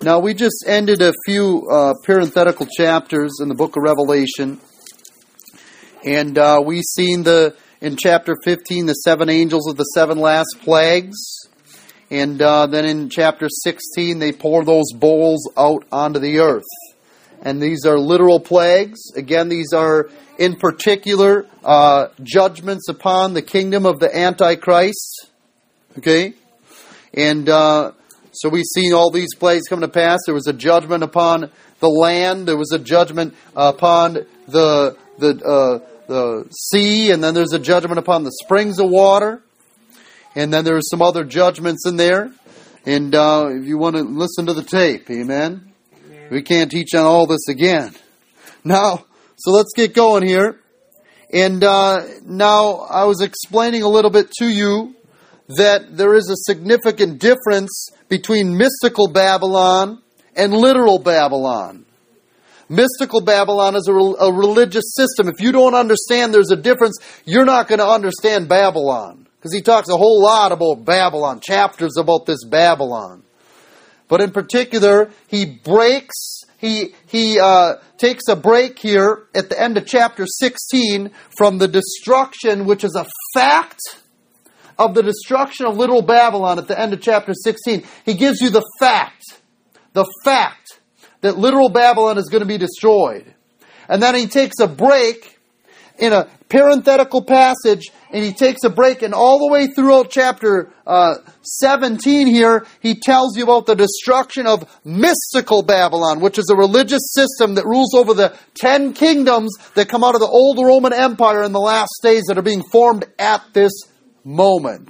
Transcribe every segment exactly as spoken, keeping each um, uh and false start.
Now, we just ended a few uh, parenthetical chapters in the book of Revelation. And uh, we seen the in chapter fifteen, the seven angels of the seven last plagues. And uh, then in chapter sixteen, they pour those bowls out onto the earth. And these are literal plagues. Again, these are in particular uh, judgments upon the kingdom of the Antichrist. Okay? And uh, so we've seen all these plagues come to pass. There was a judgment upon the land. There was a judgment upon the the uh, the sea. And then there's a judgment upon the springs of water. And then there's some other judgments in there. And uh, if you want to listen to the tape, amen? We can't teach on all this again. Now, so let's get going here. And uh, now I was explaining a little bit to you that there is a significant difference between mystical Babylon and literal Babylon. Mystical Babylon is a, a religious system. If you don't understand there's a difference, you're not going to understand Babylon. Because he talks a whole lot about Babylon, chapters about this Babylon. But in particular, he breaks, he he uh, takes a break here at the end of chapter sixteen from the destruction, which is a fact of the destruction of literal Babylon at the end of chapter sixteen. He gives you the fact, the fact that literal Babylon is going to be destroyed. And then he takes a break in a parenthetical passage, and he takes a break, and all the way throughout chapter uh, seventeen here, he tells you about the destruction of mystical Babylon, which is a religious system that rules over the ten kingdoms that come out of the old Roman Empire in the last days that are being formed at this moment.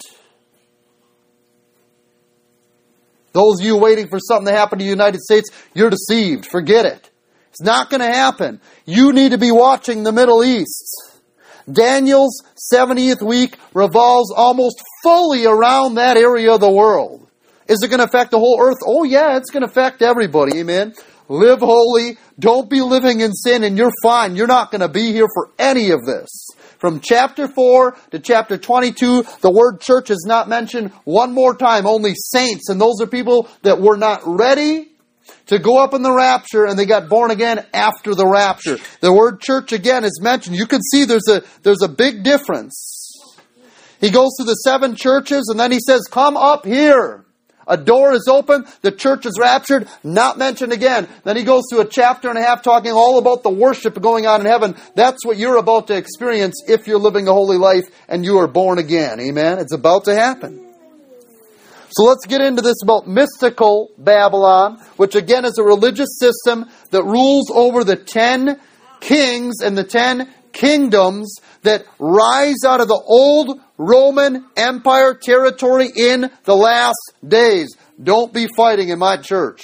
Those of you waiting for something to happen to the United States, you're deceived. Forget it. It's not going to happen. You need to be watching the Middle East. Daniel's seventieth week revolves almost fully around that area of the world. Is it going to affect the whole earth? Oh yeah, it's going to affect everybody. Amen. Live holy. Don't be living in sin, and you're fine. You're not going to be here for any of this. From chapter four to chapter twenty-two, the word church is not mentioned one more time. Only saints, and those are people that were not ready to go up in the rapture, and they got born again after the rapture. The word church again is mentioned. You can see there's a there's a big difference. He goes to the seven churches, and then he says, come up here. A door is open, the church is raptured, not mentioned again. Then he goes to a chapter and a half talking all about the worship going on in heaven. That's what you're about to experience if you're living a holy life and you are born again. Amen? It's about to happen. So let's get into this about mystical Babylon, which again is a religious system that rules over the ten kings and the ten kingdoms that rise out of the old Roman Empire territory in the last days. Don't be fighting in my church.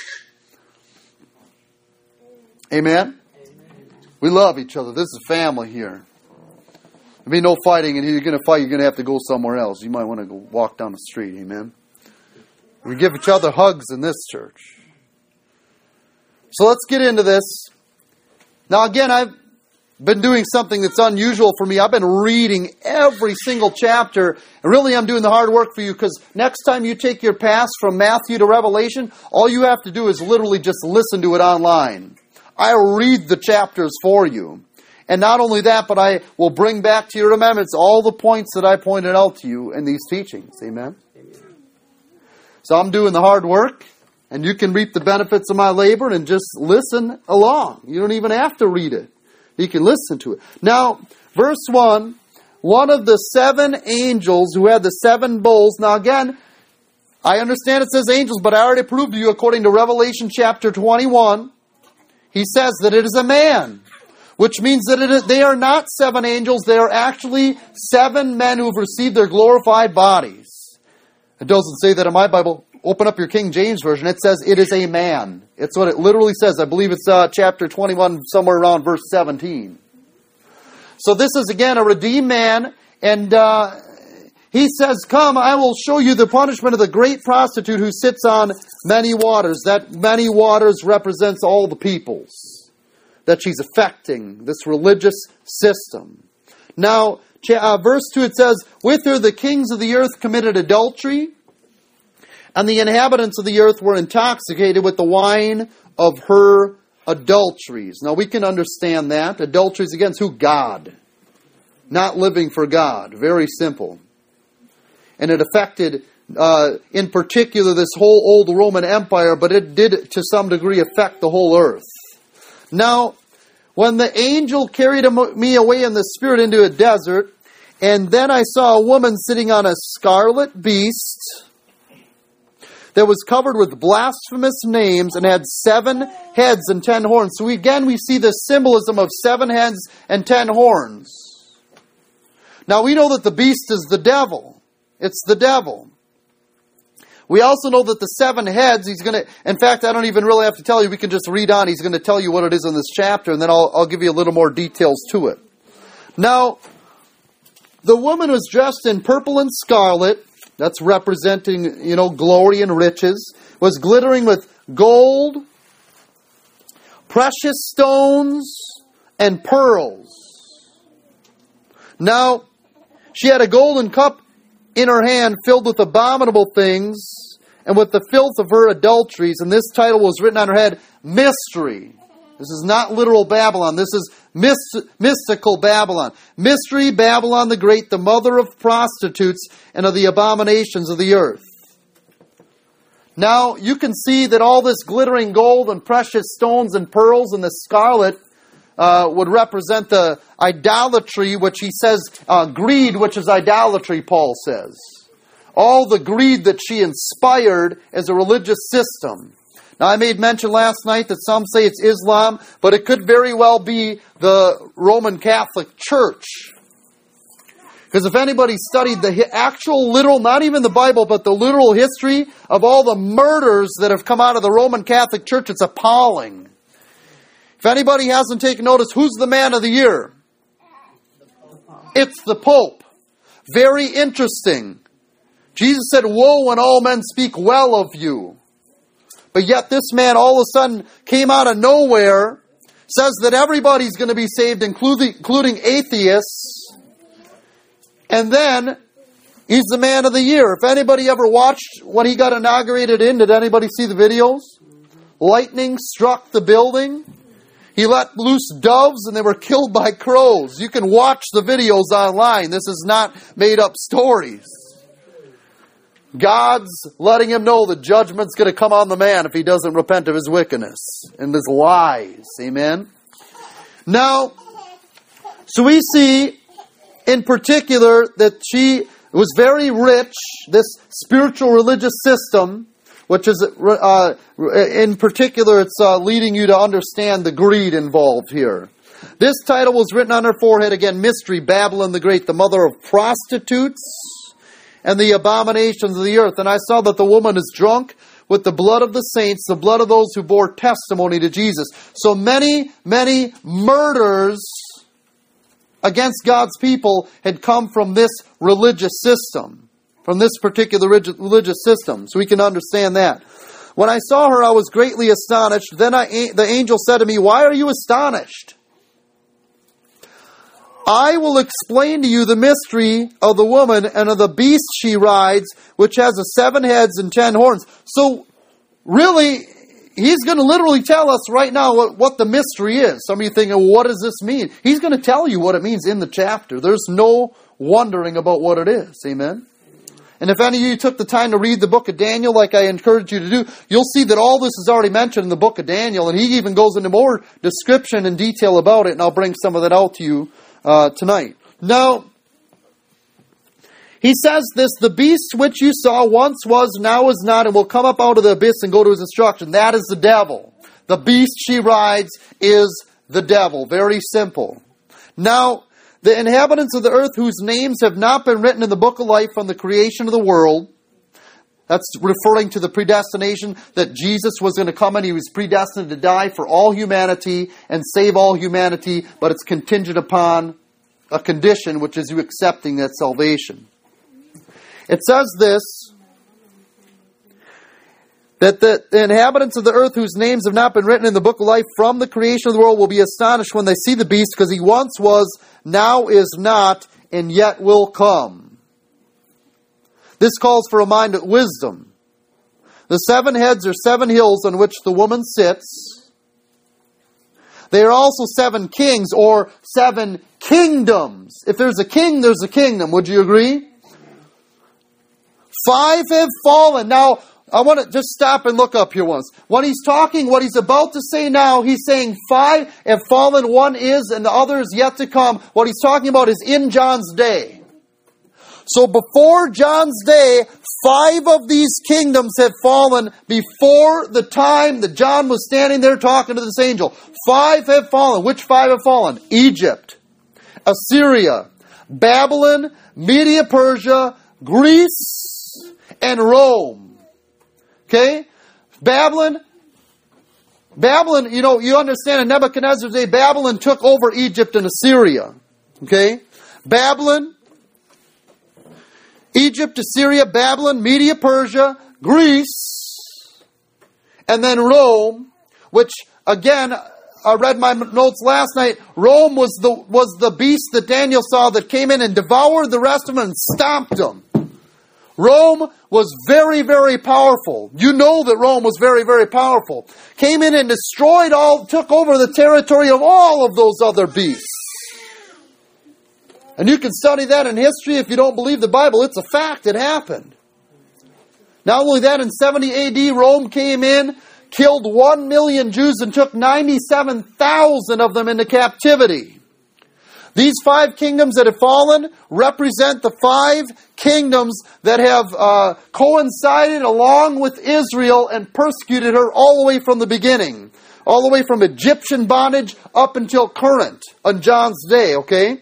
Amen? We love each other. This is family here. There'll be no fighting, and if you're going to fight, you're going to have to go somewhere else. You might want to go walk down the street. Amen? We give each other hugs in this church. So let's get into this. Now again, I've been doing something that's unusual for me. I've been reading every single chapter. And really, I'm doing the hard work for you, because next time you take your pass from Matthew to Revelation, all you have to do is literally just listen to it online. I read the chapters for you. And not only that, but I will bring back to your remembrance all the points that I pointed out to you in these teachings. Amen? Amen. So I'm doing the hard work, and you can reap the benefits of my labor and just listen along. You don't even have to read it. You can listen to it. Now, verse one, one of the seven angels who had the seven bowls. Now again, I understand it says angels, but I already proved to you according to Revelation chapter twenty-one, he says that it is a man. Which means that it is, they are not seven angels. They are actually seven men who have received their glorified bodies. It doesn't say that in my Bible. Open up your King James Version. It says it is a man. It's what it literally says. I believe it's uh, chapter twenty-one, somewhere around verse seventeen. So this is again a redeemed man. And uh, he says, come, I will show you the punishment of the great prostitute who sits on many waters. That many waters represents all the peoples that she's affecting, this religious system. Now, uh, verse two, it says, with her the kings of the earth committed adultery, And the inhabitants of the earth were intoxicated with the wine of her adulteries. Now we can understand that. Adulteries against who? God. Not living for God. Very simple. And it affected, uh, in particular, this whole old Roman Empire, but it did to some degree affect the whole earth. Now, when the angel carried me away in the spirit into a desert, and then I saw a woman sitting on a scarlet beast that was covered with blasphemous names and had seven heads and ten horns. So we, again, we see the symbolism of seven heads and ten horns. Now we know that the beast is the devil. It's the devil. We also know that the seven heads, he's going to, in fact, I don't even really have to tell you, we can just read on. He's going to tell you what it is in this chapter, and then I'll, I'll give you a little more details to it. Now, the woman was dressed in purple and scarlet, that's representing, you know, glory and riches, was glittering with gold, precious stones, and pearls. Now, she had a golden cup in her hand filled with abominable things and with the filth of her adulteries. And this title was written on her head, Mystery. This is not literal Babylon. This is myst- mystical Babylon. Mystery, Babylon the Great, the mother of prostitutes and of the abominations of the earth. Now, you can see that all this glittering gold and precious stones and pearls and the scarlet uh, would represent the idolatry, which he says, uh, greed, which is idolatry, Paul says. All the greed that she inspired as a religious system. Now, I made mention last night that some say it's Islam, but it could very well be the Roman Catholic Church. Because if anybody studied the actual literal, not even the Bible, but the literal history of all the murders that have come out of the Roman Catholic Church, it's appalling. If anybody hasn't taken notice, who's the man of the year? It's the Pope. Very interesting. Jesus said, woe when all men speak well of you. But yet this man all of a sudden came out of nowhere, says that everybody's going to be saved, including, including atheists. And then he's the man of the year. If anybody ever watched when he got inaugurated in, did anybody see the videos? Lightning struck the building. He let loose doves and they were killed by crows. You can watch the videos online. This is not made up stories. God's letting him know the judgment's going to come on the man if he doesn't repent of his wickedness and his lies. Amen? Now, so we see in particular that she was very rich, this spiritual religious system, which is, uh, in particular, it's uh, leading you to understand the greed involved here. This title was written on her forehead, again, Mystery, Babylon the Great, the mother of prostitutes and the abominations of the earth. And I saw that the woman is drunk with the blood of the saints, the blood of those who bore testimony to Jesus. So many, many murders against God's people had come from this religious system, from this particular religious system. So we can understand that. When I saw her, I was greatly astonished. Then I, the angel said to me, why are you astonished? I will explain to you the mystery of the woman and of the beast she rides, which has a seven heads and ten horns. So, really, he's going to literally tell us right now what, what the mystery is. Some of you thinking, well, what does this mean? He's going to tell you what it means in the chapter. There's no wondering about what it is. Amen? And if any of you took the time to read the book of Daniel, like I encourage you to do, you'll see that all this is already mentioned in the book of Daniel, and he even goes into more description and detail about it, and I'll bring some of that out to you Uh, tonight. Now, he says this, the beast which you saw once was, now is not, and will come up out of the abyss and go to his destruction. That is the devil. The beast she rides is the devil. Very simple. Now, the inhabitants of the earth whose names have not been written in the book of life from the creation of the world, that's referring to the predestination that Jesus was going to come and he was predestined to die for all humanity and save all humanity, but it's contingent upon a condition, which is you accepting that salvation. It says this, that the, the inhabitants of the earth whose names have not been written in the book of life from the creation of the world will be astonished when they see the beast, because he once was, now is not, and yet will come. This calls for a mind of wisdom. The seven heads are seven hills on which the woman sits. They are also seven kings or seven kingdoms. If there's a king, there's a kingdom. Would you agree? Five have fallen. Now, I want to just stop and look up here once. When he's talking, what he's about to say now, he's saying five have fallen, one is, and the other is yet to come. What he's talking about is in John's day. So before John's day, five of these kingdoms had fallen before the time that John was standing there talking to this angel. Five have fallen. Which five have fallen? Egypt, Assyria, Babylon, Media Persia, Greece, and Rome. Okay? Babylon, Babylon, you know, you understand in Nebuchadnezzar's day, Babylon took over Egypt and Assyria. Okay? Babylon, Egypt, Assyria, Babylon, Media, Persia, Greece, and then Rome, which, again, I read my notes last night. Rome was the was the beast that Daniel saw that came in and devoured the rest of them and stomped them. Rome was very, very powerful. You know that Rome was very, very powerful. Came in and destroyed all, took over the territory of all of those other beasts. And you can study that in history if you don't believe the Bible. It's a fact. It happened. Not only that, in seventy A D, Rome came in, killed one million Jews, and took ninety-seven thousand of them into captivity. These five kingdoms that have fallen represent the five kingdoms that have uh, coincided along with Israel and persecuted her all the way from the beginning. All the way from Egyptian bondage up until current, on John's day, okay?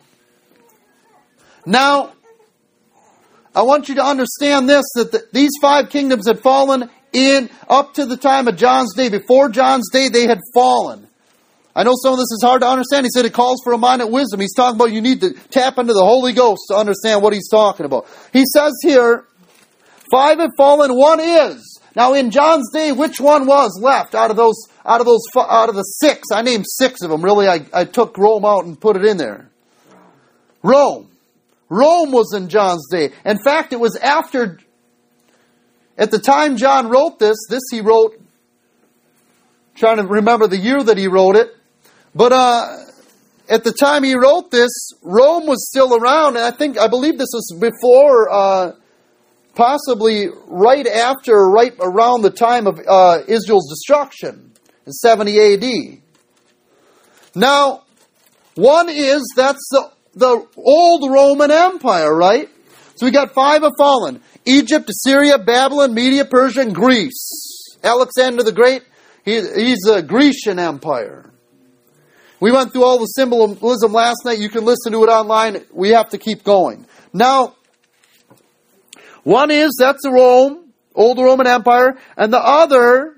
Now, I want you to understand this, that the, these five kingdoms had fallen in up to the time of John's day. Before John's day, they had fallen. I know some of this is hard to understand. He said it calls for a mind of wisdom. He's talking about you need to tap into the Holy Ghost to understand what he's talking about. He says here, five have fallen, one is. Now in John's day, which one was left out of those, out of those, out of the six? I named six of them. Really, I, I took Rome out and put it in there. Rome. Rome was in John's day. In fact, it was after, at the time John wrote this, this he wrote, trying to remember the year that he wrote it, but uh, at the time he wrote this, Rome was still around, and I think, I believe this was before, uh, possibly right after, right around the time of uh, Israel's destruction, in seventy A D. Now, one is, that's the The old Roman Empire, right? So we got five have fallen. Egypt, Assyria, Babylon, Media, Persia, and Greece. Alexander the Great, he, he's a Grecian Empire. We went through all the symbolism last night. You can listen to it online. We have to keep going. Now, one is, that's the Rome, old Roman Empire. And the other,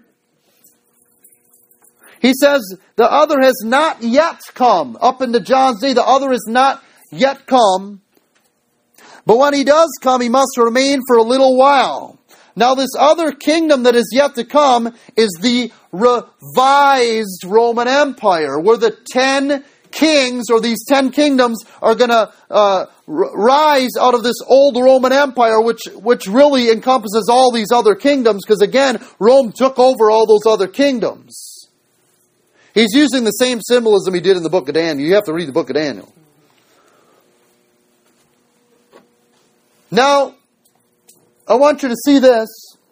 he says, the other has not yet come. Up into John's day, the other has not yet come. But when he does come, he must remain for a little while. Now this other kingdom that is yet to come is the revised Roman Empire, where the ten kings, or these ten kingdoms, are going to uh, rise out of this old Roman Empire, which, which really encompasses all these other kingdoms, because again, Rome took over all those other kingdoms. He's using the same symbolism he did in the book of Daniel. You have to read the book of Daniel. Now, I want you to see this.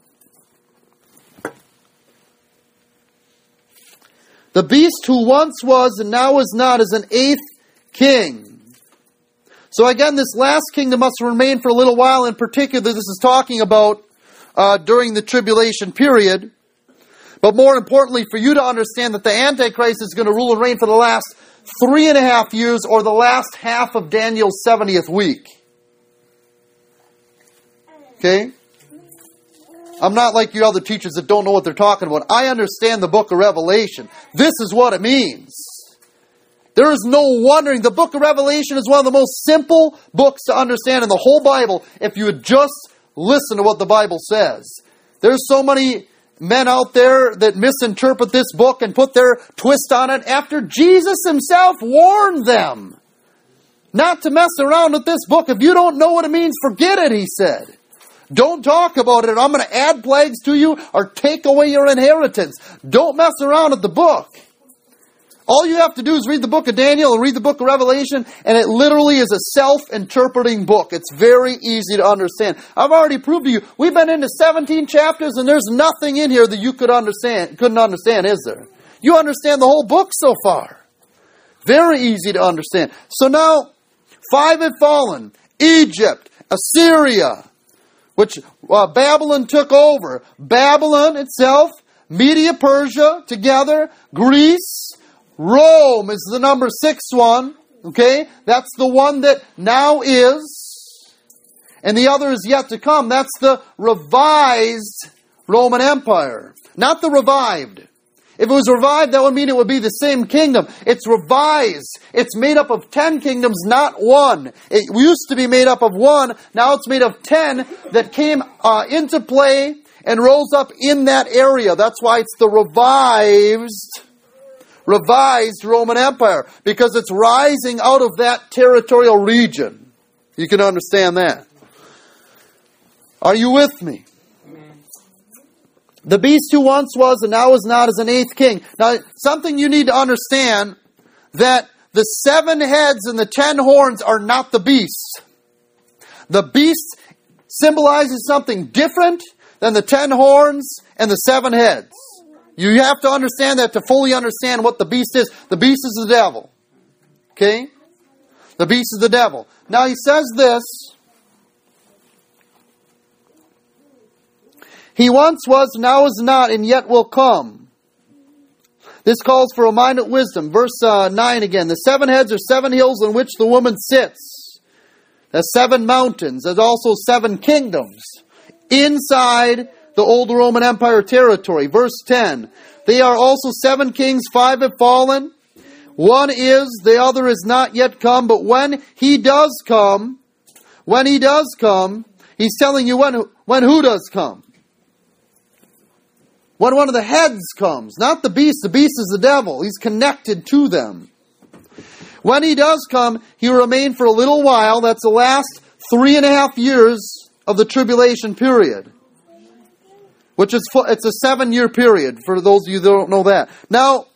The beast who once was and now is not is an eighth king. So again, this last kingdom must remain for a little while. In particular, this is talking about uh, during the tribulation period. But more importantly, for you to understand that the Antichrist is going to rule and reign for the last three and a half years, or the last half of Daniel's seventieth week. Okay? I'm not like you other teachers that don't know what they're talking about. I understand the book of Revelation. This is what it means. There is no wondering. The book of Revelation is one of the most simple books to understand in the whole Bible if you would just listen to what the Bible says. There's so many men out there that misinterpret this book and put their twist on it after Jesus himself warned them not to mess around with this book. If you don't know what it means, forget it, he said. Don't talk about it. I'm going to add plagues to you or take away your inheritance. Don't mess around with the book. All you have to do is read the book of Daniel and read the book of Revelation, and it literally is a self-interpreting book. It's very easy to understand. I've already proved to you, we've been into seventeen chapters, and there's nothing in here that you could understand, couldn't understand, is there? You understand the whole book so far. Very easy to understand. So now, five have fallen. Egypt, Assyria, which uh, Babylon took over. Babylon itself, Media, Persia, together, Greece, Rome is the number six one. Okay? That's the one that now is. And the other is yet to come. That's the revised Roman Empire. Not the revived. If it was revived, that would mean it would be the same kingdom. It's revised. It's made up of ten kingdoms, not one. It used to be made up of one. Now it's made of ten that came uh, into play and rose up in that area. That's why it's the revised, revised Roman Empire. Because it's rising out of that territorial region. You can understand that. Are you with me? The beast who once was and now is not is an eighth king. Now, something you need to understand, that the seven heads and the ten horns are not the beast. The beast symbolizes something different than the ten horns and the seven heads. You have to understand that to fully understand what the beast is. The beast is the devil. Okay? The beast is the devil. Now, he says this. He once was, now is not, and yet will come. This calls for a mind of wisdom. Verse uh, nine again. The seven heads are seven hills on which the woman sits. There's seven mountains. There's also seven kingdoms inside the old Roman Empire territory. Verse ten. They are also seven kings. Five have fallen. One is, the other is not yet come. But when he does come, when he does come, he's telling you when, when who does come. When one of the heads comes, not the beast, the beast is the devil. He's connected to them. When he does come, he will remain for a little while. That's the last three and a half years of the tribulation period. Which is, it's a seven-year period, for those of you that don't know that. Now,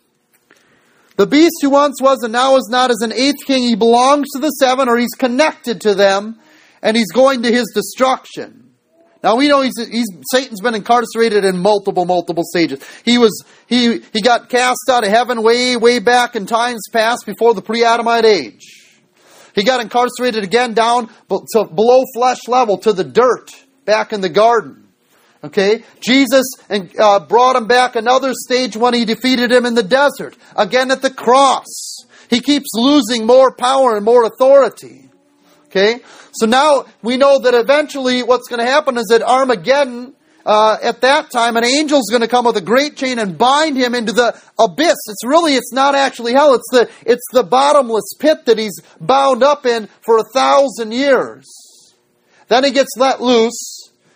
the beast who once was and now is not is an eighth king. He belongs to the seven, or he's connected to them, and he's going to his destruction. Now we know he's, he's Satan's been incarcerated in multiple, multiple stages. He was he he got cast out of heaven way, way back in times past before the pre-Adamite age. He got incarcerated again down to below flesh level to the dirt back in the garden. Okay, Jesus uh, brought him back another stage when he defeated him in the desert. Again at the cross, he keeps losing more power and more authority. Okay, so now we know that eventually what's going to happen is that Armageddon, uh, at that time, an angel's going to come with a great chain and bind him into the abyss. It's really, it's not actually hell. It's the, it's the bottomless pit that he's bound up in for a thousand years. Then he gets let loose.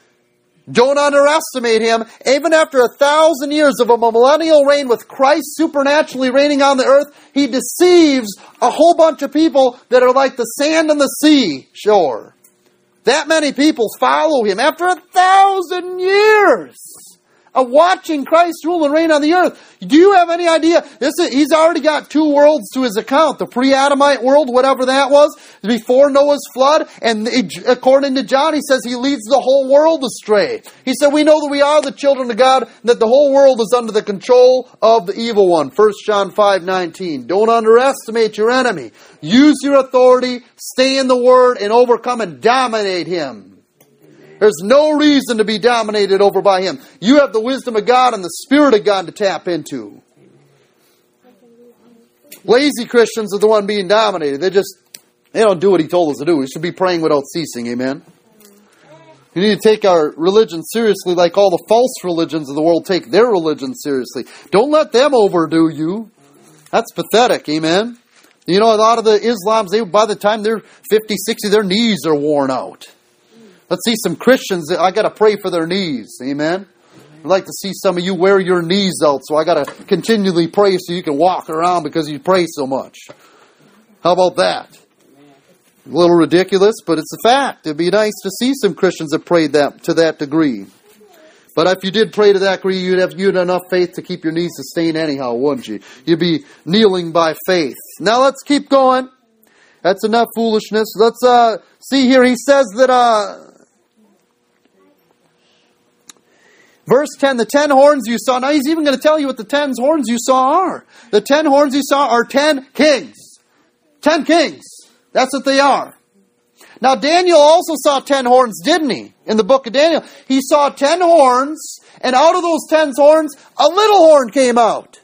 Don't underestimate him. Even after a thousand years of a millennial reign with Christ supernaturally reigning on the earth, he deceives a whole bunch of people that are like the sand on the sea shore. That many people follow him after a thousand years of watching Christ rule and reign on the earth. Do you have any idea? This is, he's already got two worlds to his account. The pre-Adamite world, whatever that was, before Noah's flood. And according to John, he says he leads the whole world astray. He said, we know that we are the children of God, that the whole world is under the control of the evil one. First John five nineteen. Don't underestimate your enemy. Use your authority, stay in the Word, and overcome and dominate him. There's no reason to be dominated over by him. You have the wisdom of God and the Spirit of God to tap into. Lazy Christians are the one being dominated. They just, they don't do what he told us to do. We should be praying without ceasing. Amen. We need to take our religion seriously like all the false religions of the world take their religion seriously. Don't let them overdo you. That's pathetic. Amen. You know, a lot of the Islams, they, by the time they're fifty, sixty, their knees are worn out. Let's see some Christians, I got to pray for their knees. Amen? I'd like to see some of you wear your knees out, so I got to continually pray so you can walk around because you pray so much. How about that? A little ridiculous, but it's a fact. It'd be nice to see some Christians that prayed that to that degree. But if you did pray to that degree, you'd have you'd have enough faith to keep your knees sustained anyhow, wouldn't you? You'd be kneeling by faith. Now let's keep going. That's enough foolishness. Let's uh, see here. He says that, uh, verse ten, the ten horns you saw. Now he's even going to tell you what the ten horns you saw are. The ten horns you saw are ten kings. Ten kings. That's what they are. Now Daniel also saw ten horns, didn't he? In the book of Daniel. He saw ten horns, and out of those ten horns, a little horn came out.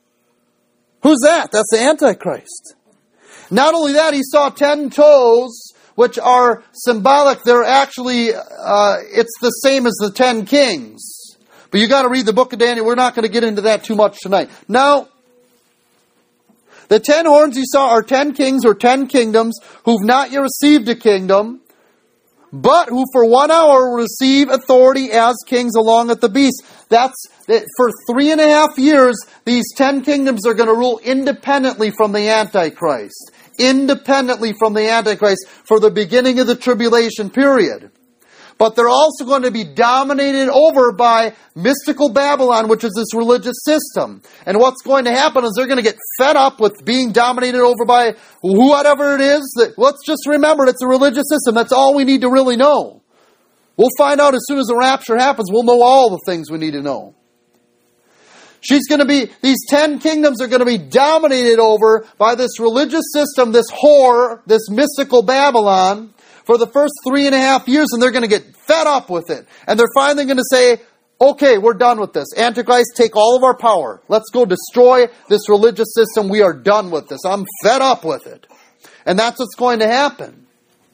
Who's that? That's the Antichrist. Not only that, he saw ten toes, which are symbolic. They're actually, uh, it's the same as the ten kings. But you got to read the book of Daniel. We're not going to get into that too much tonight. Now, the ten horns you saw are ten kings or ten kingdoms who've not yet received a kingdom, but who for one hour will receive authority as kings along with the beast. That's that for three and a half years, these ten kingdoms are going to rule independently from the Antichrist. Independently from the Antichrist for the beginning of the tribulation period. But they're also going to be dominated over by mystical Babylon, which is this religious system. And what's going to happen is they're going to get fed up with being dominated over by whatever it is. That, let's just remember it's a religious system. That's all we need to really know. We'll find out as soon as the rapture happens. We'll know all the things we need to know. She's going to be, these ten kingdoms are going to be dominated over by this religious system, this whore, this mystical Babylon, for the first three and a half years, and they're going to get fed up with it. And they're finally going to say, okay, we're done with this. Antichrist, take all of our power. Let's go destroy this religious system. We are done with this. I'm fed up with it. And that's what's going to happen.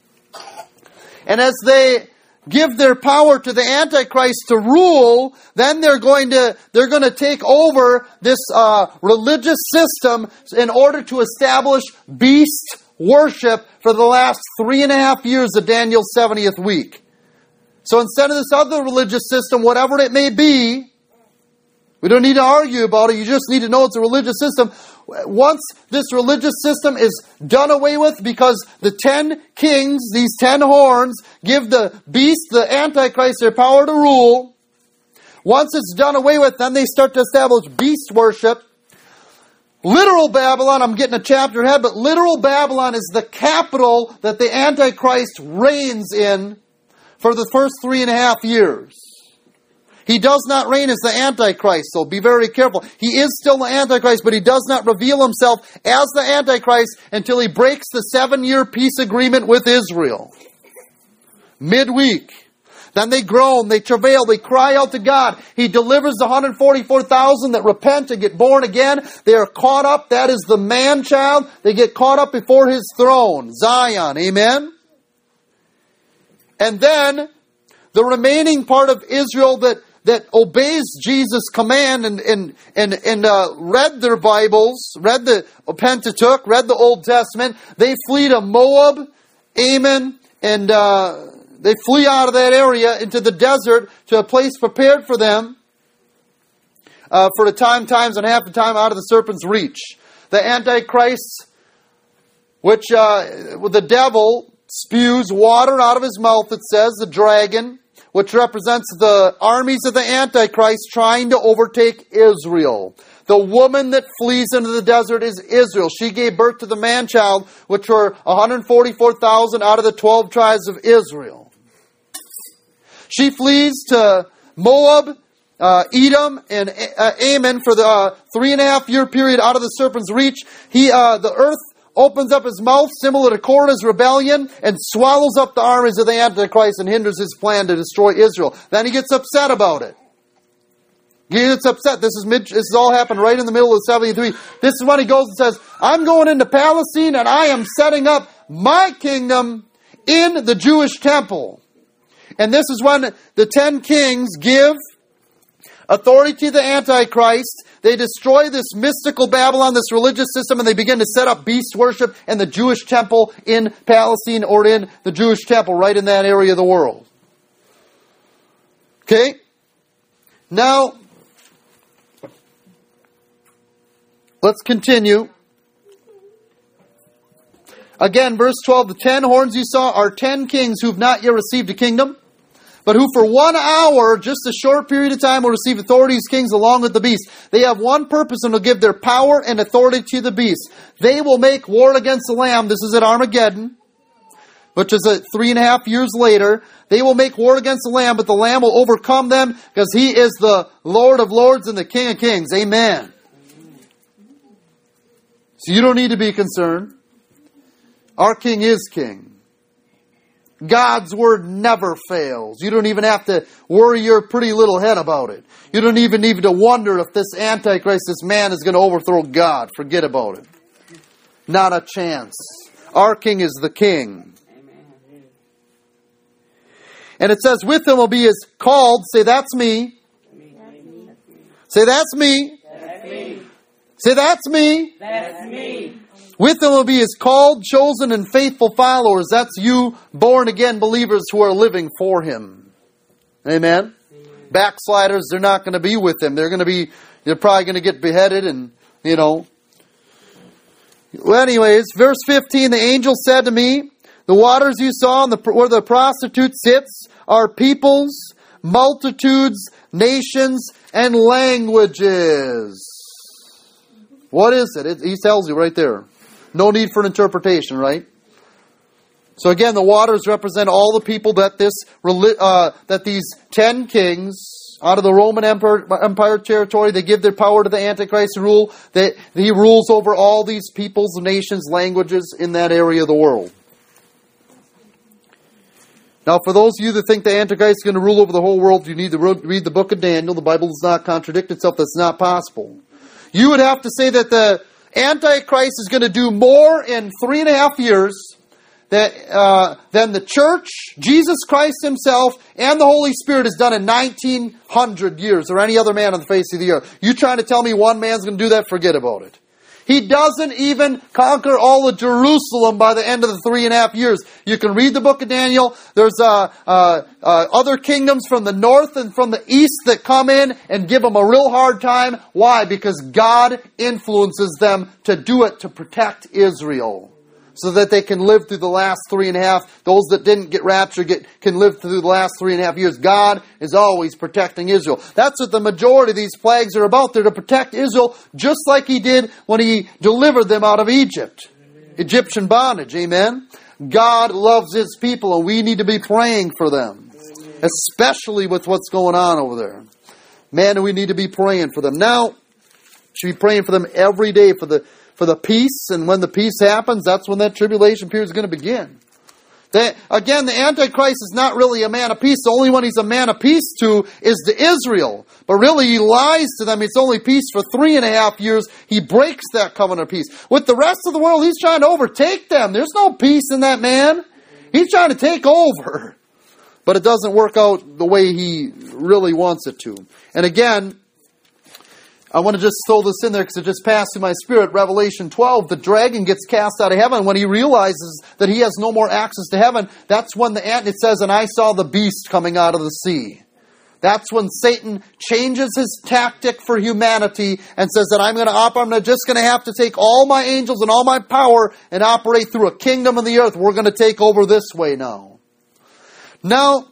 And as they give their power to the Antichrist to rule, then they're going to they're going to take over this uh, religious system in order to establish beast worship for the last three and a half years of Daniel's seventieth week. So instead of this other religious system, whatever it may be, we don't need to argue about it. You just need to know it's a religious system. Once this religious system is done away with, because the ten kings, these ten horns, give the beast, the Antichrist, their power to rule. Once it's done away with, then they start to establish beast worship. Literal Babylon, I'm getting a chapter ahead, but literal Babylon is the capital that the Antichrist reigns in for the first three and a half years. He does not reign as the Antichrist, so be very careful. He is still the Antichrist, but he does not reveal himself as the Antichrist until he breaks the seven-year peace agreement with Israel. Midweek. Then they groan, they travail, they cry out to God. He delivers the one hundred forty-four thousand that repent and get born again. They are caught up. That is the man-child. They get caught up before his throne. Zion. Amen? And then the remaining part of Israel that that obeys Jesus' command and and and, and uh, read their Bibles, read the Pentateuch, read the Old Testament, they flee to Moab, Ammon, and uh, they flee out of that area into the desert to a place prepared for them uh, for the time, times, and half the time out of the serpent's reach. The Antichrist, which uh, the devil spews water out of his mouth, it says, the dragon, which represents the armies of the Antichrist trying to overtake Israel. The woman that flees into the desert is Israel. She gave birth to the man-child, which were one hundred forty-four thousand out of the twelve tribes of Israel. She flees to Moab, uh, Edom, and uh, Ammon for the uh, three and a half year period out of the serpent's reach. He, uh, the earth opens up his mouth, similar to Korah's rebellion, and swallows up the armies of the Antichrist and hinders his plan to destroy Israel. Then he gets upset about it. He gets upset. This is mid, this has all happened right in the middle of seventy-three. This is when he goes and says, I'm going into Palestine and I am setting up my kingdom in the Jewish temple. And this is when the ten kings give authority to the Antichrist. They destroy this mystical Babylon, this religious system, and they begin to set up beast worship in the Jewish temple in Palestine, or in the Jewish temple right in that area of the world. Okay? Now, let's continue. Again, verse twelve, the ten horns you saw are ten kings who have not yet received a kingdom, but who for one hour, just a short period of time, will receive authority as kings along with the beast. They have one purpose and will give their power and authority to the beast. They will make war against the Lamb. This is at Armageddon, which is a three and a half years later. They will make war against the Lamb, but the Lamb will overcome them because He is the Lord of lords and the King of kings. Amen. So you don't need to be concerned. Our King is King. God's Word never fails. You don't even have to worry your pretty little head about it. You don't even need to wonder if this Antichrist, this man, is going to overthrow God. Forget about it. Not a chance. Our King is the King. And it says, with him will be his called. Say, that's me. Say, that's me. That's me. Say, that's me. That's me. With him will be his called, chosen, and faithful followers. That's you, born-again believers who are living for Him. Amen? Backsliders, they're not going to be with Him. They're going to be, they're probably going to get beheaded and, you know. Well, anyways, verse fifteen, the angel said to me, the waters you saw the, where the prostitute sits are peoples, multitudes, nations, and languages. What is it? it? He tells you right there. No need for an interpretation, right? So again, the waters represent all the people that this uh, that these ten kings out of the Roman Empire, Empire territory, they give their power to the Antichrist to rule. That he rules over all these peoples, nations, languages in that area of the world. Now, for those of you that think the Antichrist is going to rule over the whole world, you need to read the book of Daniel. The Bible does not contradict itself. That's not possible. You would have to say that the Antichrist is going to do more in three and a half years that, uh, than the church, Jesus Christ Himself, and the Holy Spirit has done in nineteen hundred years, or any other man on the face of the earth. You trying to tell me one man's going to do that? Forget about it. He doesn't even conquer all of Jerusalem by the end of the three and a half years. You can read the book of Daniel. There's uh, uh, uh, other kingdoms from the north and from the east that come in and give them a real hard time. Why? Because God influences them to do it to protect Israel, so that they can live through the last three and a half. Those that didn't get raptured get, can live through the last three and a half years. God is always protecting Israel. That's what the majority of these plagues are about. They're to protect Israel, just like He did when He delivered them out of Egypt. Amen. Egyptian bondage. Amen. God loves His people, and we need to be praying for them. Amen. Especially with what's going on over there. Man, we need to be praying for them. Now, we should be praying for them every day for the For the peace, and when the peace happens, that's when that tribulation period is going to begin. They, again, the Antichrist is not really a man of peace. The only one he's a man of peace to is to Israel. But really, he lies to them. It's only peace for three and a half years. He breaks that covenant of peace. With the rest of the world, he's trying to overtake them. There's no peace in that man. He's trying to take over. But it doesn't work out the way he really wants it to. And again, I want to just throw this in there because it just passed through my spirit. Revelation twelve, the dragon gets cast out of heaven. When he realizes that he has no more access to heaven, that's when the ant, it says, and I saw the beast coming out of the sea. That's when Satan changes his tactic for humanity and says that I'm going to operate, I'm just going to have to take all my angels and all my power and operate through a kingdom of the earth. We're going to take over this way now. Now,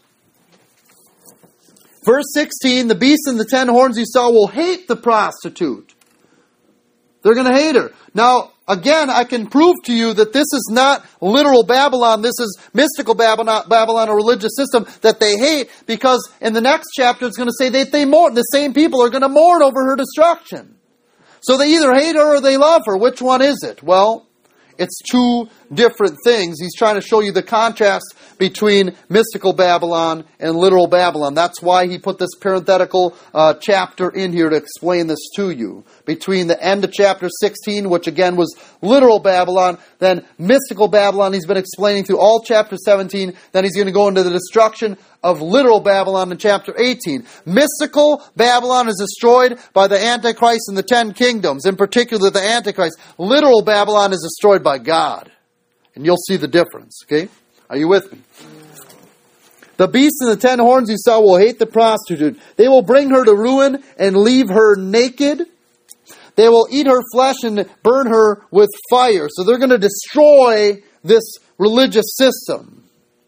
verse sixteen, the beast and the ten horns you saw will hate the prostitute. They're going to hate her. Now, again, I can prove to you that this is not literal Babylon. This is mystical Babylon, Babylon, a religious system that they hate, because in the next chapter it's going to say that they mourn. The same people are going to mourn over her destruction. So they either hate her or they love her. Which one is it? Well, it's two different things. He's trying to show you the contrast between mystical Babylon and literal Babylon. That's why he put this parenthetical uh, chapter in here to explain this to you. Between the end of chapter sixteen, which again was literal Babylon, then mystical Babylon, he's been explaining through all chapter seventeen. Then he's going to go into the destruction of literal Babylon in chapter eighteen. Mystical Babylon is destroyed by the Antichrist and the ten kingdoms, in particular the Antichrist. Literal Babylon is destroyed by God. And you'll see the difference, okay? Are you with me? The beast and the ten horns you saw will hate the prostitute. They will bring her to ruin and leave her naked. They will eat her flesh and burn her with fire. So they're going to destroy this religious system.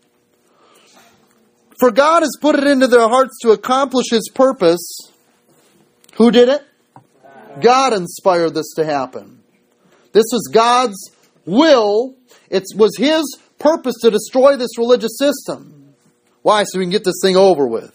For God has put it into their hearts to accomplish His purpose. Who did it? God inspired this to happen. This was God's will. It was His purpose to destroy this religious system. Why? So we can get this thing over with.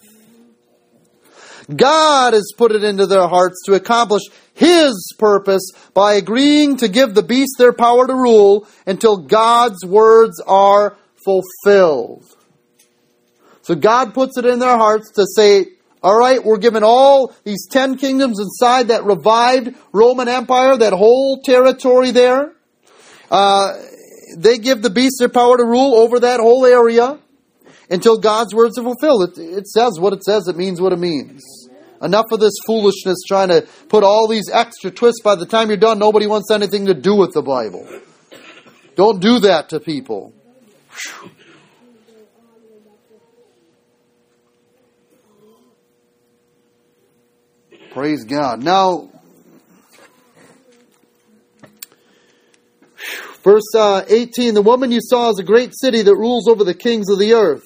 God has put it into their hearts to accomplish His purpose by agreeing to give the beast their power to rule until God's words are fulfilled. So God puts it in their hearts to say, all right, we're giving all these ten kingdoms inside that revived Roman Empire, that whole territory there. Uh, they give the beast their power to rule over that whole area until God's words are fulfilled. It, it says what it says. It means what it means. Enough of this foolishness trying to put all these extra twists. By the time you're done, nobody wants anything to do with the Bible. Don't do that to people. Whew. Praise God. Now, verse uh, eighteen, the woman you saw is a great city that rules over the kings of the earth.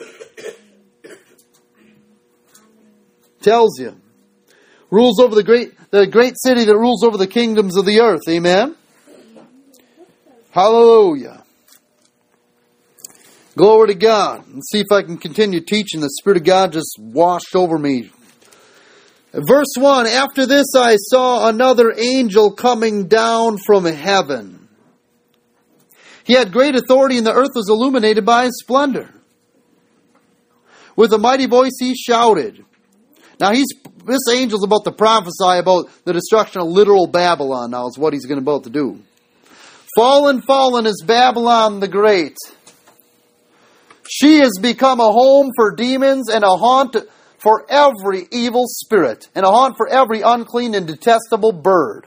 Tells you. Rules over the great, the great city that rules over the kingdoms of the earth. Amen? Hallelujah. Glory to God. Let's see if I can continue teaching. The Spirit of God just washed over me. Verse one, after this I saw another angel coming down from heaven. He had great authority, and the earth was illuminated by his splendor. With a mighty voice he shouted. Now he's this angel's about to prophesy about the destruction of literal Babylon. Now is what he's going to about to do. Fallen, fallen is Babylon the Great. She has become a home for demons and a haunt for every evil spirit, and a haunt for every unclean and detestable bird.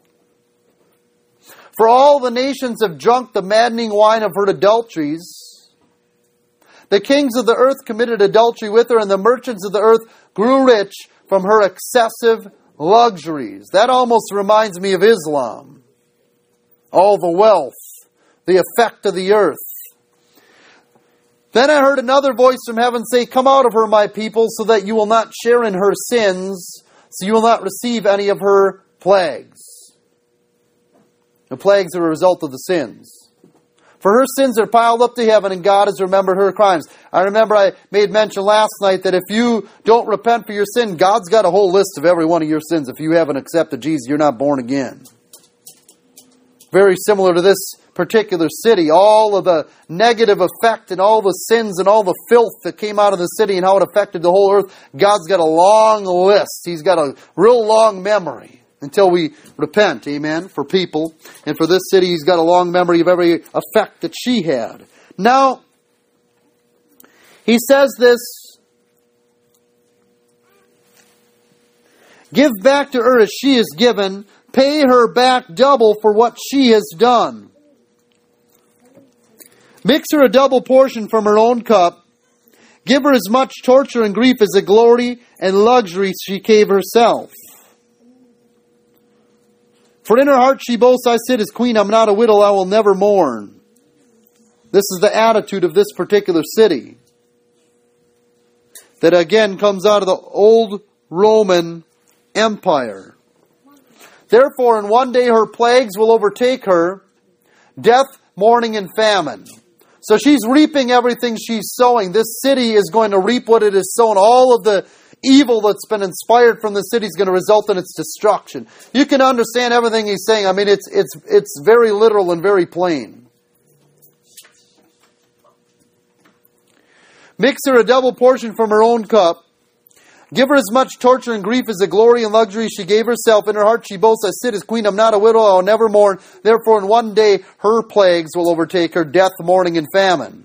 For all the nations have drunk the maddening wine of her adulteries. The kings of the earth committed adultery with her, and the merchants of the earth grew rich from her excessive luxuries. That almost reminds me of Islam. All the wealth, the effect of the earth. Then I heard another voice from heaven say, come out of her, my people, so that you will not share in her sins, so you will not receive any of her plagues. The plagues are a result of the sins. For her sins are piled up to heaven, and God has remembered her crimes. I remember I made mention last night that if you don't repent for your sin, God's got a whole list of every one of your sins. If you haven't accepted Jesus, you're not born again. Very similar to this particular city. All of the negative effect and all the sins and all the filth that came out of the city and how it affected the whole earth. God's got a long list. He's got a real long memory until we repent. Amen. For people. And for this city, He's got a long memory of every effect that she had. Now, He says this. Give back to her as she is given. Pay her back double for what she has done. Mix her a double portion from her own cup. Give her as much torture and grief as the glory and luxury she gave herself. For in her heart she boasts, I sit as queen, I'm not a widow, I will never mourn. This is the attitude of this particular city. That again comes out of the old Roman Empire. Therefore, in one day her plagues will overtake her, death, mourning, and famine. So she's reaping everything she's sowing. This city is going to reap what it has sown. All of the evil that's been inspired from the city is going to result in its destruction. You can understand everything he's saying. I mean, it's it's it's very literal and very plain. Mix her a double portion from her own cup. Give her as much torture and grief as the glory and luxury she gave herself. In her heart she boasts, I sit as queen, I'm not a widow, I will never mourn. Therefore in one day her plagues will overtake her, death, mourning, and famine.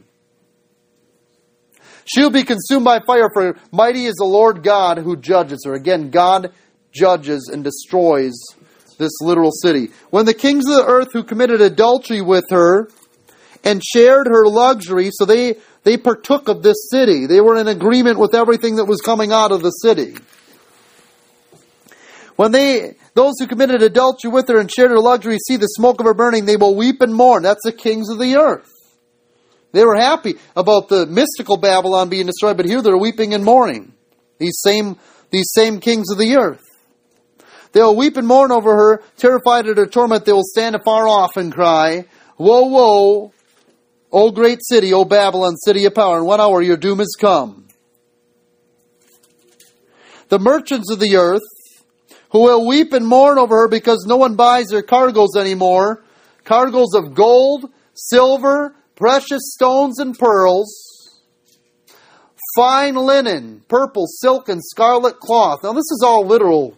She will be consumed by fire, for mighty is the Lord God who judges her. Again, God judges and destroys this literal city. When the kings of the earth who committed adultery with her and shared her luxury, so they... They partook of this city. They were in agreement with everything that was coming out of the city. When they, those who committed adultery with her and shared her luxury see the smoke of her burning, they will weep and mourn. That's the kings of the earth. They were happy about the mystical Babylon being destroyed, but here they're weeping and mourning. These same, these same kings of the earth. They will weep and mourn over her, terrified at her torment. They will stand afar off and cry, woe, woe, O great city, O Babylon, city of power. In one hour your doom has come. The merchants of the earth, who will weep and mourn over her because no one buys their cargoes anymore, cargoes of gold, silver, precious stones and pearls, fine linen, purple, silk, and scarlet cloth. Now this is all literal.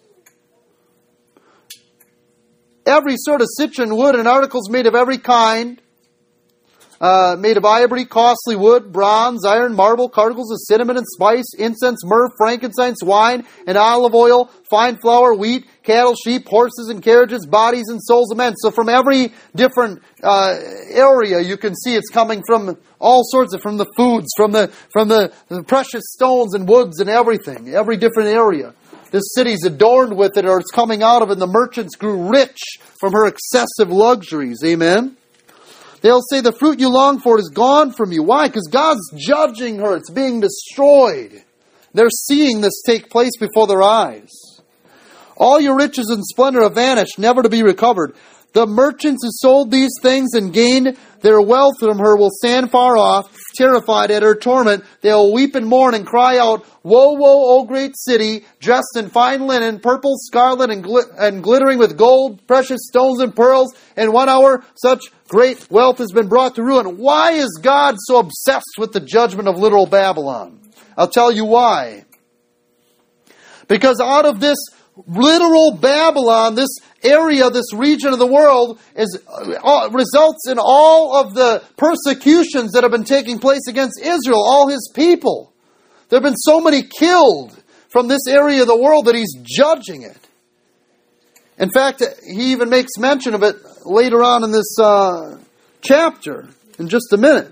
Every sort of citron wood and articles made of every kind, uh, made of ivory, costly wood, bronze, iron, marble, cargoes of cinnamon and spice, incense, myrrh, frankincense, wine, and olive oil, fine flour, wheat, cattle, sheep, horses and carriages, bodies and souls of men. So from every different uh, area, you can see it's coming from all sorts of, from the foods, from the from the, the precious stones and woods and everything, every different area. This city's adorned with it, or it's coming out of it, and the merchants grew rich from her excessive luxuries. Amen? They'll say, the fruit you long for is gone from you. Why? Because God's judging her. It's being destroyed. They're seeing this take place before their eyes. All your riches and splendor have vanished, never to be recovered. The merchants who sold these things and gained their wealth from her will stand far off, terrified at her torment. They will weep and mourn and cry out, woe, woe, O great city, dressed in fine linen, purple, scarlet, and, gl- and glittering with gold, precious stones and pearls. In one hour, such great wealth has been brought to ruin. Why is God so obsessed with the judgment of literal Babylon? I'll tell you why. Because out of this literal Babylon, this area, this region of the world, is uh, results in all of the persecutions that have been taking place against Israel, all his people. There have been so many killed from this area of the world that he's judging it. In fact, he even makes mention of it later on in this uh, chapter, in just a minute.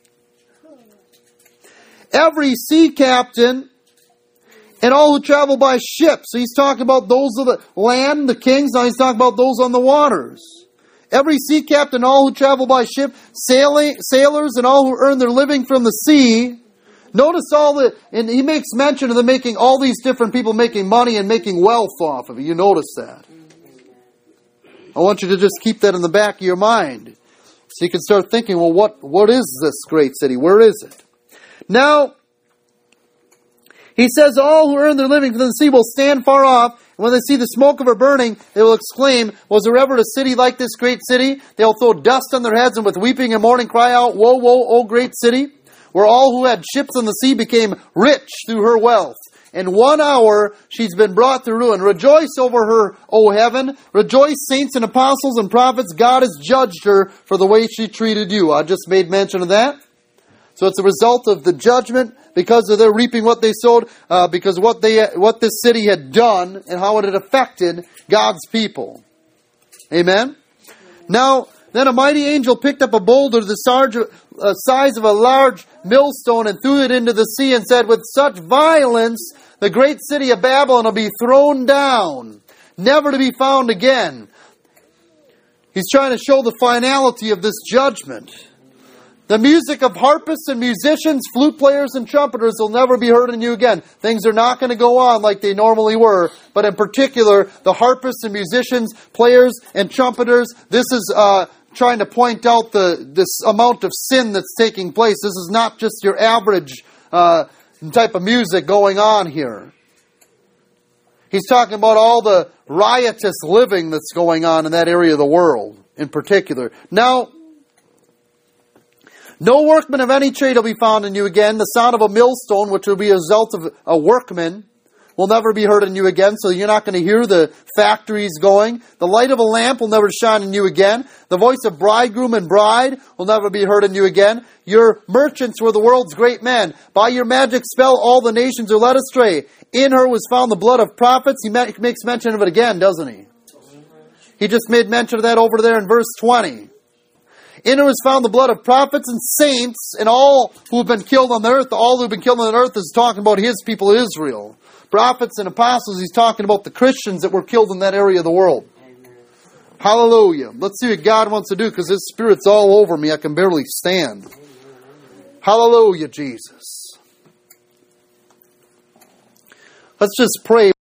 Every sea captain and all who travel by ship. So he's talking about those of the land, the kings. Now he's talking about those on the waters. Every sea captain, all who travel by ship, sailing, sailors, and all who earn their living from the sea. Notice all the, and he makes mention of them making, all these different people making money and making wealth off of it. You notice that. I want you to just keep that in the back of your mind. So you can start thinking, well, what, what is this great city? Where is it? Now, he says, all who earn their living from the sea will stand far off. And when they see the smoke of her burning, they will exclaim, was there ever a city like this great city? They'll throw dust on their heads and with weeping and mourning cry out, woe, woe, O great city, where all who had ships on the sea became rich through her wealth. In one hour she's been brought to ruin. Rejoice over her, O heaven. Rejoice, saints and apostles and prophets. God has judged her for the way she treated you. I just made mention of that. So it's a result of the judgment because of their reaping what they sowed, uh, because of what they, what this city had done and how it had affected God's people. Amen? Now, then a mighty angel picked up a boulder the size of a large millstone and threw it into the sea and said, with such violence, the great city of Babylon will be thrown down, never to be found again. He's trying to show the finality of this judgment. The music of harpists and musicians, flute players and trumpeters will never be heard in you again. Things are not going to go on like they normally were. But in particular, the harpists and musicians, players and trumpeters, this is uh, trying to point out the this amount of sin that's taking place. This is not just your average uh, type of music going on here. He's talking about all the riotous living that's going on in that area of the world in particular. Now, no workman of any trade will be found in you again. The sound of a millstone, which will be a result of a workman, will never be heard in you again. So you're not going to hear the factories going. The light of a lamp will never shine in you again. The voice of bridegroom and bride will never be heard in you again. Your merchants were the world's great men. By your magic spell, all the nations are led astray. In her was found the blood of prophets. He makes mention of it again, doesn't he? He just made mention of that over there in verse twenty. In her is found the blood of prophets and saints and all who have been killed on the earth. All who have been killed on the earth is talking about his people Israel. prophets and apostles, he's talking about the Christians that were killed in that area of the world. Amen. Hallelujah. Let's see what God wants to do, because His Spirit's all over me. I can barely stand. Amen. Hallelujah, Jesus. Let's just pray.